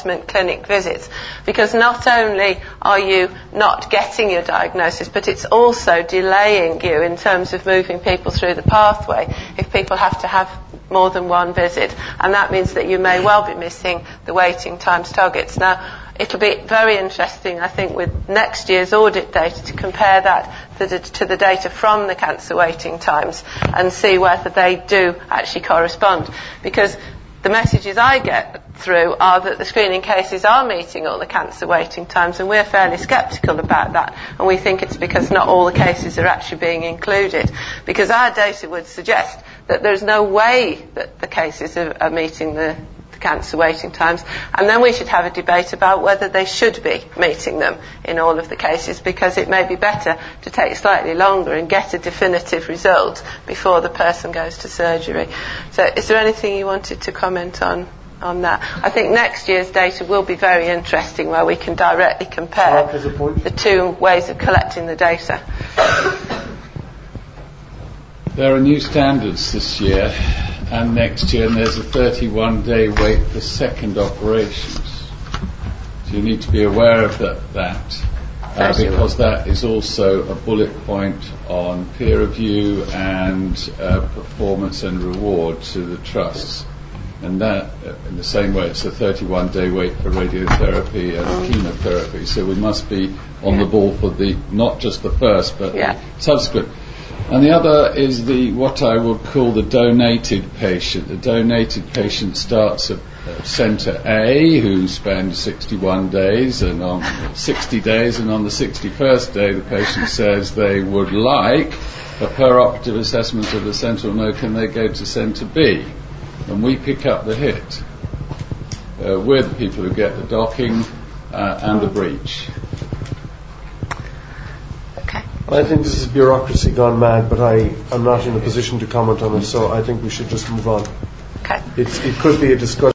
assessment clinic visits, because not only are you not getting your diagnosis, but it's also delaying you in terms of moving people through the pathway if people have to have more than one visit, and that means that you may well be missing the waiting times targets. Now, it'll be very interesting, I think, with next year's audit data to compare that to the data from the cancer waiting times and see whether they do actually correspond, because the messages I get through are that the screening cases are meeting all the cancer waiting times, and we're fairly sceptical about that, and we think it's because not all the cases are actually being included, because our data would suggest that there's no way that the cases are meeting the cancer waiting times, and then we should have a debate about whether they should be meeting them in all of the cases, because it may be better to take slightly longer and get a definitive result before the person goes to surgery. So is there anything you wanted to comment on that? I think next year's data will be very interesting, where we can directly compare the two ways of collecting the data. There are new standards this year and next year, and there's a 31-day wait for second operations. So you need to be aware of that because that is also a bullet point on peer review and performance and reward to the trusts. And that, in the same way, it's a 31-day wait for radiotherapy and chemotherapy. So we must be on the ball for not just the first, but the subsequent. And the other is what I would call the donated patient. The donated patient starts at Centre A, who spends 61 days and on 60 days, and on the 61st day the patient says they would like a per-operative assessment of the sentinel node. Can they go to Centre B? And we pick up the hit. We're the people who get the docking and the breach. I think this is bureaucracy gone mad, but I am not in a position to comment on it, so I think we should just move on. Okay. It could be a discussion.